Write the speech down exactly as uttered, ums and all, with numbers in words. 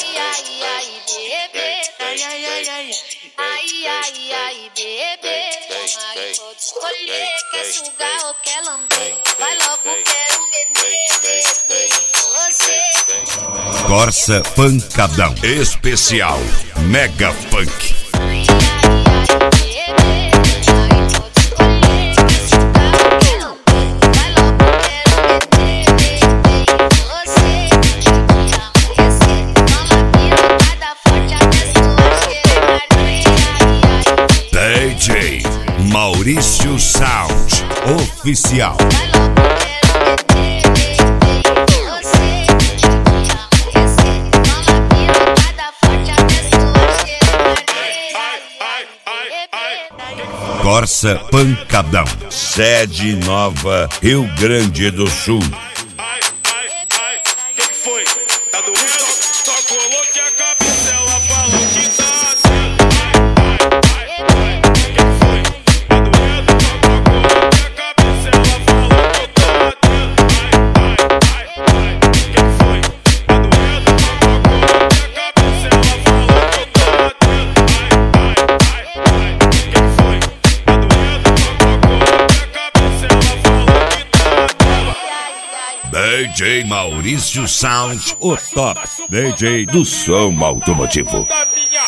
Ai, ai, ai, bebê. Ai, ai, ai, ai. Ai, ai, ai, bebê. Ai, pode escolher, quer sugar ou quer lamber. Vai logo, quero meter, meter em você. Corsa Pancadão Especial Mega Funk. D J Maurício Sound Oficial. Corsa Pancadão, sede nova, Rio Grande do Sul. Ai, ai, ai, que que foi? Tá doendo? Só coloquei a cabeça, ela falou que tá doendo. Ai, ai, ai, que que foi? Tá doendo? Só coloquei a cabeça, ela falou que eu tô batendo. Ai, ai, ai, que que foi? Tá doendo? Só coloquei a cabeça, ela falou que eu tô batendo. Ai, ai, ai, que que foi? Tá doendo? Só coloquei a cabeça, ela falou que tá batendo. D J Maurício Sound, o top D J do som automotivo. Da minha